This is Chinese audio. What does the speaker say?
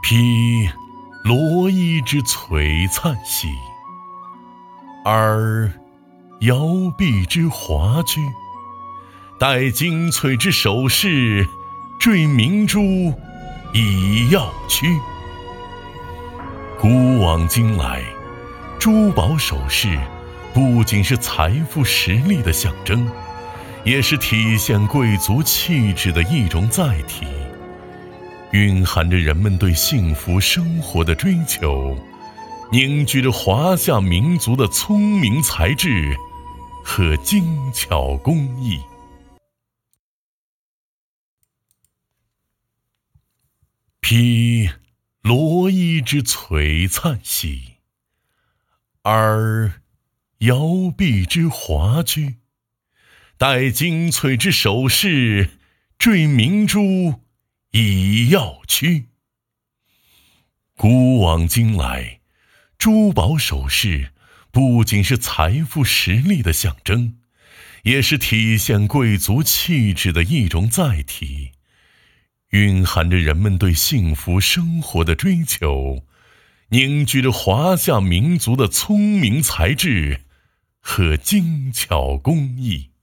披罗衣之璀璨兮，而摇臂之华居，戴精粹之首饰，缀明珠以耀躯。古往今来，珠宝首饰不仅是财富实力的象征，也是体现贵族气质的一种载体，蕴含着人们对幸福生活的追求，凝聚着华夏民族的聪明才智和精巧工艺。披罗衣之璀璨兮，而摇臂之华居，戴精粹之首饰，缀明珠以耀躯。古往今来，珠宝首饰不仅是财富实力的象征，也是体现贵族气质的一种载体，蕴含着人们对幸福生活的追求，凝聚着华夏民族的聪明才智和精巧工艺。